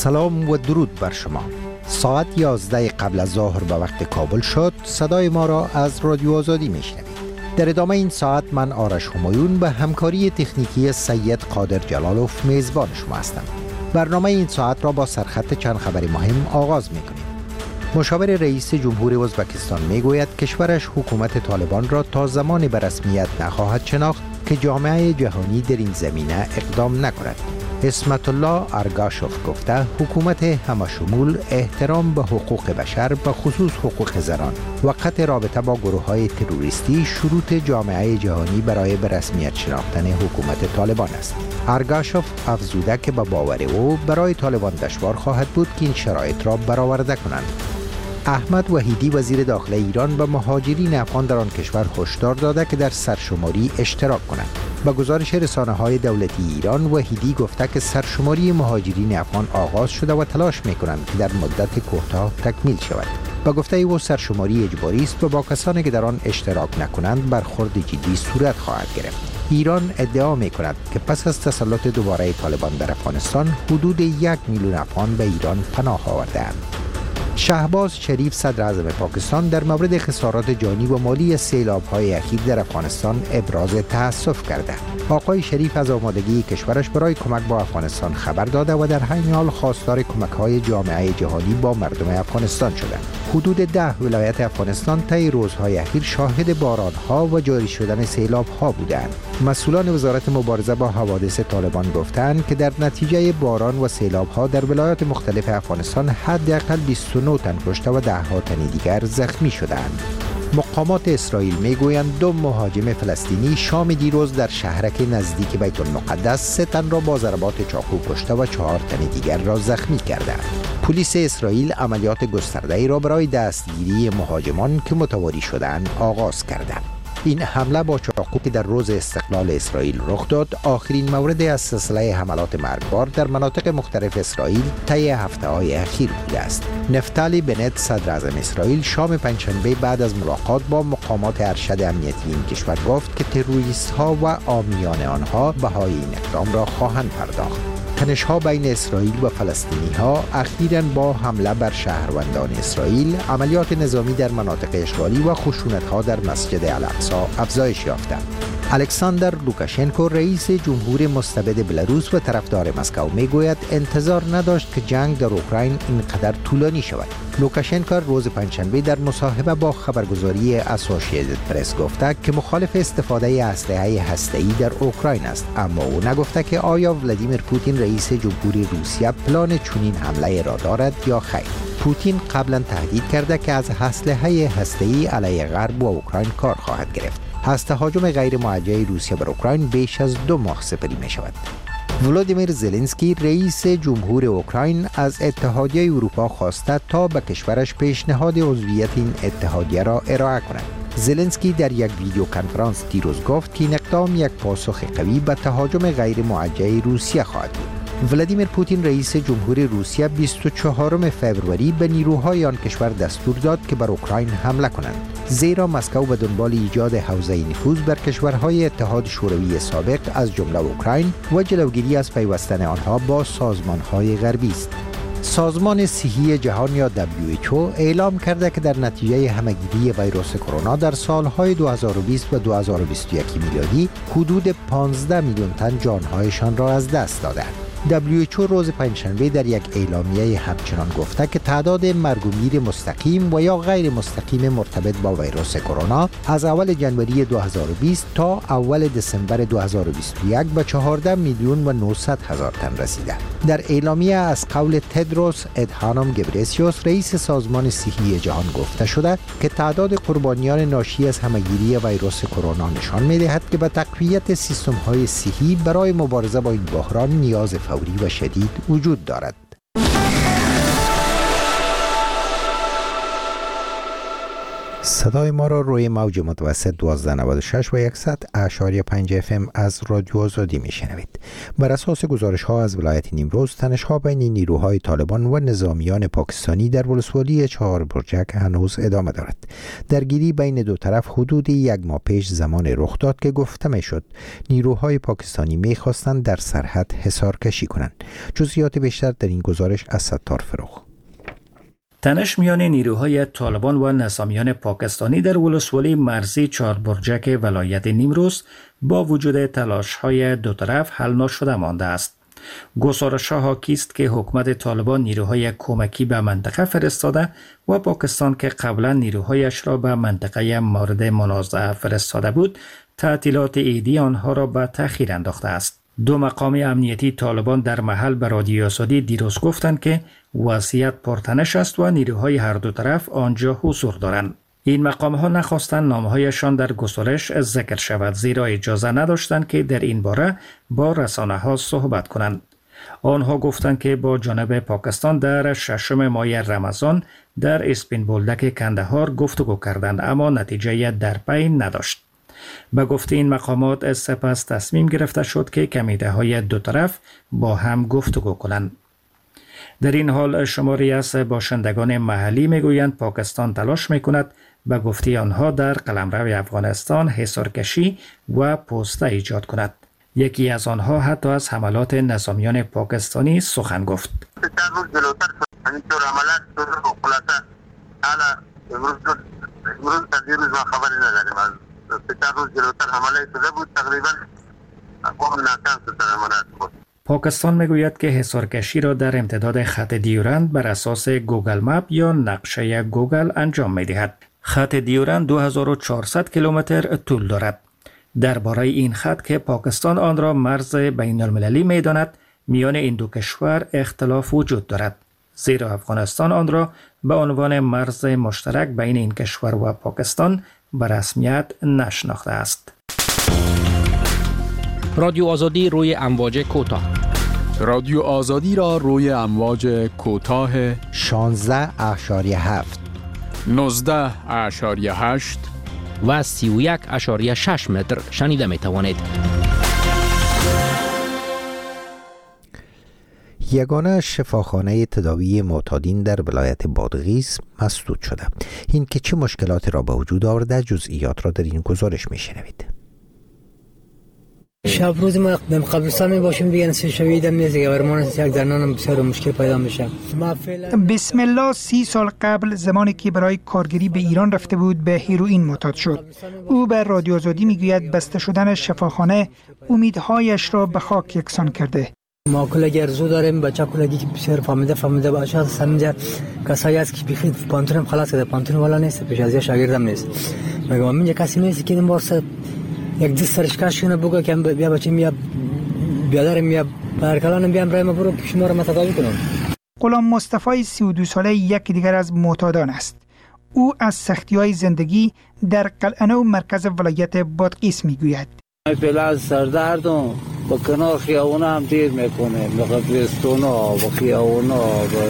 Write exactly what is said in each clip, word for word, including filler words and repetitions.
سلام و درود بر شما. ساعت یازده قبل از ظهر به وقت کابل شد. صدای ما را از رادیو آزادی میشنوید. در ادامه این ساعت من آرش همایون به همکاری تکنیکی سید قادر جلالوف میزبان شما هستم. برنامه این ساعت را با سرخط چند خبر مهم آغاز میکنیم. مشاور رئیس جمهور ازبکستان میگوید کشورش حکومت طالبان را تا زمانی به رسمیت نخواهد شناخت که جامعه جهانی در این زمینه اقدام نکند. اسمت الله ارگاشوف گفته حکومت همشمول احترام به حقوق بشر به خصوص حقوق زنان و قطع رابطه با گروه های تروریستی شروط جامعه جهانی برای به رسمیت شناختن حکومت طالبان است. ارگاشوف افزوده که به باور او برای طالبان دشوار خواهد بود که این شرایط را برآورده کنند. احمد وحیدی وزیر داخله ایران به مهاجرین افغان در آن کشور هشدار داده که در سرشماری اشتراک کنند. با گزارش رسانه‌های دولتی ایران، وحیدی گفته که سرشماری مهاجرین افغان آغاز شده و تلاش می‌کنند که در مدت کوتاه تکمیل شود. با گفته او سرشماری اجباری است و با کسانی که در آن اشتراک نکنند برخورد جدی صورت خواهد گرفت. ایران ادعا می‌کند که پس از تسلط دوباره طالبان در افغانستان حدود یک میلیون افغان به ایران پناه آورده‌اند. شهباز شریف صدر اعظم پاکستان در مورد خسارات جانی و مالی سیلاب‌های اخیر در افغانستان ابراز تأسف کرده. آقای شریف از آمادگی کشورش برای کمک با افغانستان خبر داده و در همین حال خواستار کمک‌های جامعه جهانی با مردم افغانستان شدند. حدود ده ولایت افغانستان طی روزهای اخیر شاهد باران‌ها و جاری شدن سیلاب‌ها بودند. مسئولان وزارت مبارزه با حوادث طالبان گفتند که در نتیجه باران و سیلاب‌ها در ولایات مختلف افغانستان حداقل بیست و نه تن کشته و ده ها تن دیگر زخمی شدند. مقامات اسرائیل میگویند دو مهاجم فلسطینی شام دیروز در شهرک نزدیک بیت المقدس سه تن را با ضربات چاقو کشته و چهار تن دیگر را زخمی کردند. پلیس اسرائیل عملیات گسترده‌ای را برای دستگیری مهاجمان که متواری شدند آغاز کرده. این حمله با چاقو که در روز استقلال اسرائیل رخ داد آخرین مورد از سلسله حملات مرگبار در مناطق مختلف اسرائیل طی هفته‌های اخیر بوده است. نفتالی بنت صدر اعظم اسرائیل شام پنجشنبه بعد از ملاقات با مقامات ارشد امنیتی این کشور گفت که تروریست‌ها و عامیان آنها بهای این اقدام را خواهند پرداخت. تنش‌ها بین اسرائیل و فلسطینی‌ها اخیراً با حمله بر شهروندان اسرائیل، عملیات نظامی در مناطق اشغالی و خشونت‌ها در مسجد الاقصی افزایش یافتند. الکساندر لوکاشنکو رئیس جمهور مستبد بلاروس و طرفدار مسکو میگوید انتظار نداشت که جنگ در اوکراین اینقدر طولانی شود. لوکاشنکو روز پنجشنبه در مصاحبه با خبرگزاری اسوسییتد پرس گفته که مخالف استفاده اسلحه هسته‌ای در اوکراین است، اما او نگفته که آیا ولادیمیر پوتین رئیس جمهور روسیه پلان چنین حمله را دارد یا خیر. پوتین قبلا تهدید کرده که از اسلحه هسته‌ای علیه غرب و اوکراین کار خواهد گرفت. هست تهاجم غیر موجه روسیه بر اوکراین بیش از دو ماه سپری می شود. ولادیمیر زلنسکی رئیس جمهور اوکراین از اتحادیه اروپا خواسته تا به کشورش پیشنهاد عضویت این اتحادیه را ارائه کند. زلنسکی در یک ویدیو کنفرانس دیروز گفت که این اقدام یک پاسخ قوی به تهاجم غیر موجه روسیه خواهد بود. ولادیمیر پوتین رئیس جمهور روسیه بیست و چهارم فوریه به نیروهای آن کشور دستور داد که بر اوکراین حمله کنند، زیرا مسکو به دنبال ایجاد حوزه نفوذ بر کشورهای اتحاد شوروی سابق از جمله اوکراین و جلوگیری از پیوستن آنها با سازمانهای غربی است. سازمان صحی جهان یا دبلیو اچ او اعلام کرده که در نتیجه همه‌گیری ویروس کرونا در سالهای دو هزار و بیست و دو هزار و بیست و یک میلادی حدود پانزده میلیون تن جانهایشان را از دست دادند. دبلیو اچ او روز پنجشنبه در یک اعلامیه همچنان گفته که تعداد مرگ و میر مستقیم و یا غیر مستقیم مرتبط با ویروس کرونا از اول ژانویه دو هزار و بیست تا اول دسامبر دو هزار و بیست و یک به چهارده میلیون و نهصد هزار تن رسیده. در اعلامیه از قول تدروس ادهانوم گبریسیوس رئیس سازمان صحی جهان گفته شده که تعداد قربانیان ناشی از همه‌گیری ویروس کرونا نشان می‌دهد که به تقویت سیستم‌های صحی برای مبارزه با این بحران نیاز فوری و شدید وجود دارد. صدای ما را روی موج متوسط دوازده نود و شش و صد اعشاری پنج اف ام از رادیو آزادی میشنوید. بر اساس گزارش ها از ولایت نیمروز، تنش ها بین نیروهای طالبان و نظامیان پاکستانی در ولسوالی چهار برجک هنوز ادامه دارد. درگیری بین دو طرف حدود یک ماه پیش زمان رخ داد که گفته می شد نیروهای پاکستانی می خواستند در سرحد حصار کشی کنند. جزئیات بیشتر در این گزارش از ستار فروغ. تنش میان نیروهای طالبان و نظامیان پاکستانی در ولسوالی مرزی چهار برجک ولایت نیمروز با وجود تلاش‌های دو طرف حل نشده مانده است. گزارش‌ها حاکی است که حکومت طالبان نیروهای کمکی به منطقه فرستاده و پاکستان که قبلا نیروهایش را به منطقه مورد منازعه فرستاده بود، تعطیلات عیدی آنها را به تأخیر انداخته است. دو مقام امنیتی طالبان در محل به رادیو آزادی دیروز گفتند که وضعیت پرتنش است و نیروهای هر دو طرف آنجا حضور دارند. این مقام ها نخواستند نامهایشان در گزارش ذکر شود، زیرا اجازه نداشتند که در این باره با رسانه ها صحبت کنند. آنها گفتند که با جانب پاکستان در ششم ماه رمضان در اسپین بولدک کندهار گفتگو کردند، اما نتیجه در پی نداشت. به گفته این مقامات سپس تصمیم گرفته شد که کمیته های دو طرف با هم گفتگو کنند. در این حال شماری از باشندگان محلی میگویند پاکستان تلاش میکند به گفته آنها در قلمرو افغانستان حصارکشی و پوسته ایجاد کند. یکی از آنها حتی از حملات نظامیان پاکستانی سخن گفت. پاکستان میگوید که حصارکشی را در امتداد خط دیورند بر اساس گوگل مپ یا نقشه گوگل انجام میدهد. خط دیورند دو هزار و چهارصد کیلومتر طول دارد. درباره این خط که پاکستان آن را مرز بین المللی میداند، میان این دو کشور اختلاف وجود دارد، زیرا افغانستان آن را به عنوان مرز مشترک بین این کشور و پاکستان به رسمیت نشناخته است. رادیو آزادی روی امواج کوتاه. رادیو آزادی را روی امواج کوتاه شانزده اعشاریه هفت، نوزده اعشاریه هشت و سی و یک اعشاریه شش متر شنیده می توانید. یگانه شفاخانه تداوی معتادین در ولایت بادغیس مسدود شده. این که چه مشکلاتی را به وجود آورده، جزئیات را در این گزارش می شنوید. شب روز ما در قبرستان می باشیم دیگه نسی شویدم نیست دیگه برمان یک درنانم بسیار مشکل پیدا میشه. بسم الله سی سال قبل زمانی که برای کارگری به ایران رفته بود به هیروئین معتاد شد. او به رادیو آزادی میگوید بسته شدن شفاخانه امیدهایش را به خاک یکسان کرده. ما کلگی ارزو داریم، بچه کلگی که بسیار فهمیده فهمیده باشه سمجه کسایی است که بخید پانتونم خلاص کرده، پانتون والا نیست، پیش از یه شاگردم نیست. میگم من کسی نیست که این بارسه یک دست سرش کشونه بگه که بیا بچه میا بیادرم میا برکلانم بیام برای ما برو پیش ما رو متداوی کنم. غلام مصطفی سی و دو ساله یکی دیگر از معتادان است. او از سختی‌های زندگی در قلعه‌نو مرکز ولایت بادغیس میگوید. پله از سردردم با کنار خیابونا هم دیر میکنه، به قبرستونا و خیابونا و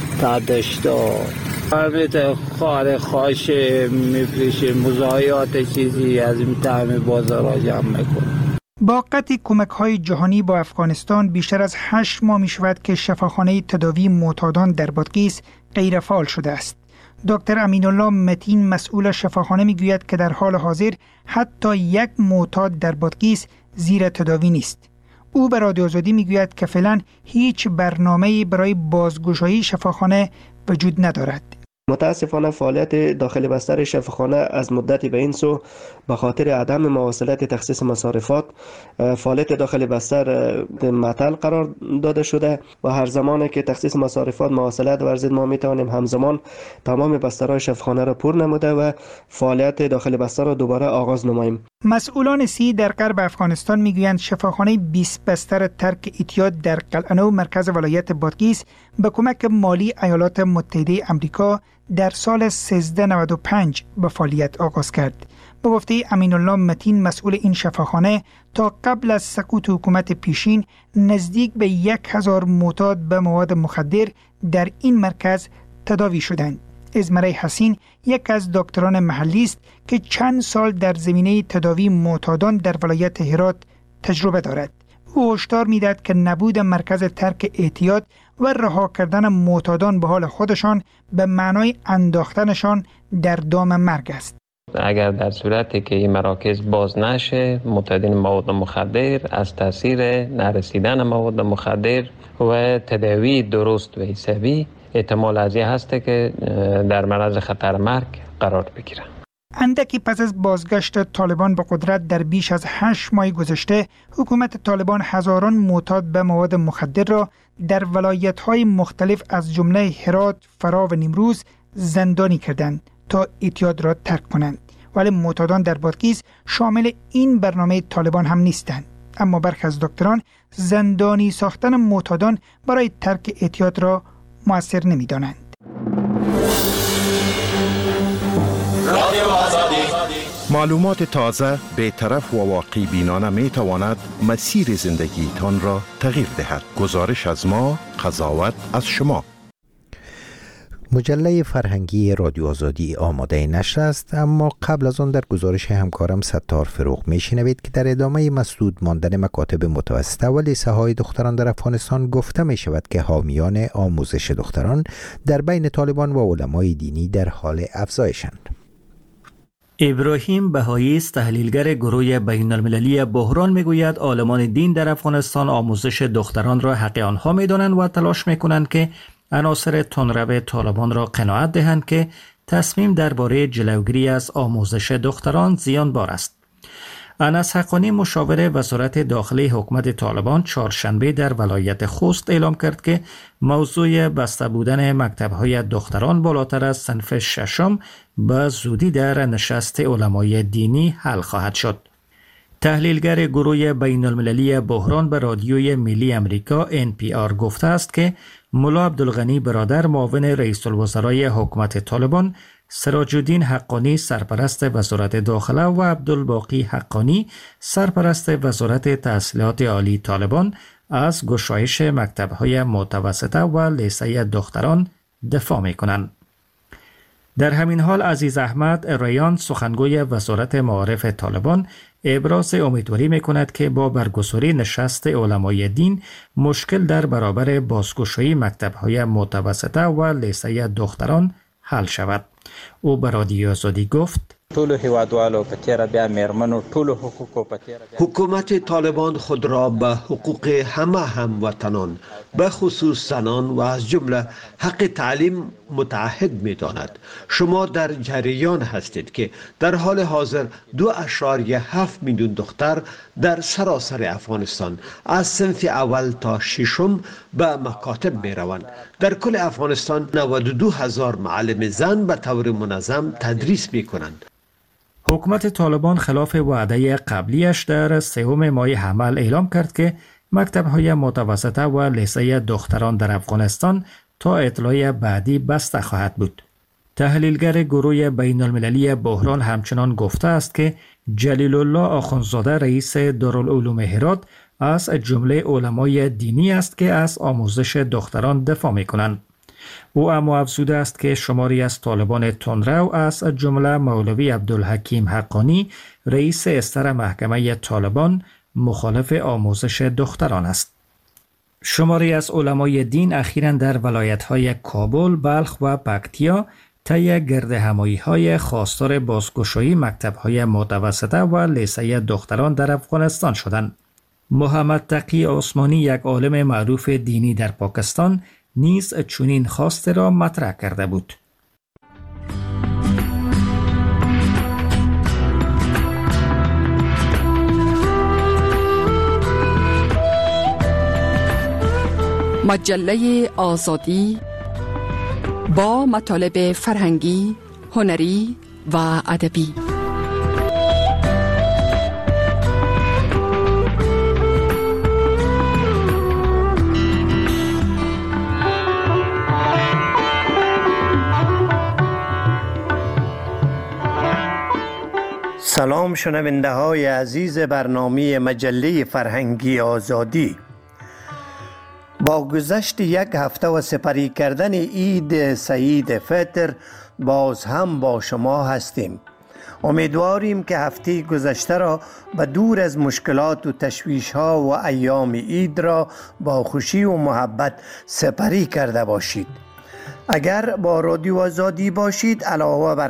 تردشتا همه خار خاشه میفریشه، مزایات چیزی از این طعم بازار را جمع میکنه. با قطع کمک‌های جهانی با افغانستان بیشتر از هشت ماه میشود که شفاخانه تداوی معتادان در بادغیس غیر فعال شده است. دکتر امین الله متین مسئول شفاخانه میگوید که در حال حاضر حتی یک معتاد در بادغیس زیر تداوی نیست. او به رادیو آزادی میگوید که فعلا هیچ برنامه‌ای برای بازگشایی شفاخانه وجود ندارد. متاسفانه فعالیت داخل بستر شفاخانه از مدتی به این سو به خاطر عدم مواصلت تخصیص مصارفات فعالیت داخل بستر معطل قرار داده شده و هر زمانی که تخصیص مصارفات مواصلت ورزید ما میتوانیم همزمان تمام بسترهای شفاخانه را پر نموده و فعالیت داخل بستر را دوباره آغاز نماییم. مسئولان سی در غرب افغانستان میگویند شفاخانه بیست بستر ترک اعتیاد در قلعه‌نو مرکز ولایت بادغیس به کمک مالی ایالات متحده آمریکا در سال سیزده نود و پنج به فعالیت آغاز کرد. به گفته امین الله متین مسئول این شفاخانه تا قبل از سقوط حکومت پیشین نزدیک به یک هزار معتاد به مواد مخدر در این مرکز تداوی شدند. ازمره حسین یک از دکتران محلی است که چند سال در زمینه تداوی معتادان در ولایت هرات تجربه دارد. او هشدار می‌دهد که نبود مرکز ترک اعتیاد و رها کردن معتادان به حال خودشان به معنای انداختنشان در دام مرگ است. اگر در صورتی که این مراکز باز نشه، معتادین مواد مخدر از تاثیر نرسیدن مواد مخدر و تداوی درست و حسابی احتمال از این هست که در معرض خطر مرگ قرار بگیرند. اندکی پس از بازگشت طالبان به قدرت در بیش از هشت ماه گذشته، حکومت طالبان هزاران معتاد به مواد مخدر را در ولایت‌های مختلف از جمله هرات، فرا و نیمروز زندانی کردند تا اعتیاد را ترک کنند. ولی معتادان در بادغیس شامل این برنامه طالبان هم نیستند. اما برخی از دکتران زندانی ساختن معتادان برای ترک اعتیاد را مؤثر نمی‌دانند. معلومات تازه، بی‌طرف و واقعی بینانه می تواند مسیر زندگی تان را تغییر دهد. گزارش از ما، قضاوت از شما. مجله فرهنگی رادیو آزادی آماده نشر است، اما قبل از آن در گزارش همکارم ستار فروغ میشنوید که در ادامه مسدود ماندن مکاتب متوسطه و لیسه های دختران در افغانستان گفته می شود که حامیان آموزش دختران در بین طالبان و علمای دینی در حال افزایشند. ابراهیم بهایی، تحلیلگر گروه بین المللی بحران، میگوید عالمان دین در افغانستان آموزش دختران را حق آنها میدانند و تلاش میکنند که عناصر تندرو طالبان را قناعت دهند که تصمیم درباره جلوگیری از آموزش دختران زیانبار است. انس حقانی، مشاور وزارت داخلی حکومت طالبان، چهارشنبه در ولایت خوست اعلام کرد که موضوع بسته بودن مکتب‌های دختران بالاتر از صنف ششم به زودی در نشست علمای دینی حل خواهد شد. تحلیلگر گروه بین المللی بحران به رادیوی ملی امریکا ان پی آر گفته است که ملا عبدالغنی برادر، معاون رئیس الوزرای حکومت طالبان، سراج الدین حقانی سرپرست وزارت داخله و عبدالباقی حقانی سرپرست وزارت تحصیلات عالی طالبان از گشایش مکتب‌های متوسطه و لیسه دختران دفاع می‌کنند. در همین حال عزیز احمد ریان، سخنگوی وزارت معارف طالبان، ابراز امیدواری می‌کند که با برگزاری نشست علمای دین مشکل در برابر بازگشایی مکتب‌های متوسطه و لیسه دختران حل شود. او به رادیو آزادی گفت: حکومت طالبان خود را به حقوق همه هموطنان به خصوص زنان و از جمله حق تعلیم متعهد می داند. شما در جریان هستید که در حال حاضر دو اشاریه هفت میلیون دختر در سراسر افغانستان از صنف اول تا ششم به مکاتب می روند. در کل افغانستان نود و دو هزار معلم زن به طور منظم تدریس می کنند. حکومت طالبان خلاف وعده قبلیش در سوم ماه حمل اعلام کرد که مکتب‌های متوسطه و لیسه دختران در افغانستان تا اطلاع بعدی بسته خواهد بود. تحلیلگر گروه بین المللی بحران همچنان گفته است که جلیل الله آخوندزاده، رئیس دارالعلوم هرات، از جمله علمای دینی است که از آموزش دختران دفاع می‌کنند. او اما افزوده است که شماری از طالبان تندرو از جمله مولوی عبدالحکیم حقانی، رئیس استر محکمه طالبان، مخالف آموزش دختران است. شماری از علمای دین اخیراً در ولایت‌های کابل، بلخ و پکتیا طی گردهمایی‌های خواستار بازگشایی مکتب‌های متوسطه و لیسه دختران در افغانستان شدند. محمد تقی عثمانی، یک عالم معروف دینی در پاکستان، نیز چنین خواسته را مطرح کرده بود. مجله آزادی با مطالب فرهنگی، هنری و ادبی. سلام شنونده های عزیز برنامه مجله فرهنگی آزادی. با گذشت یک هفته و سپری کردن عید سعید فطر باز هم با شما هستیم. امیدواریم که هفته گذشته را به دور از مشکلات و تشویش ها و ایام عید را با خوشی و محبت سپری کرده باشید. اگر با رادیو آزادی باشید، علاوه بر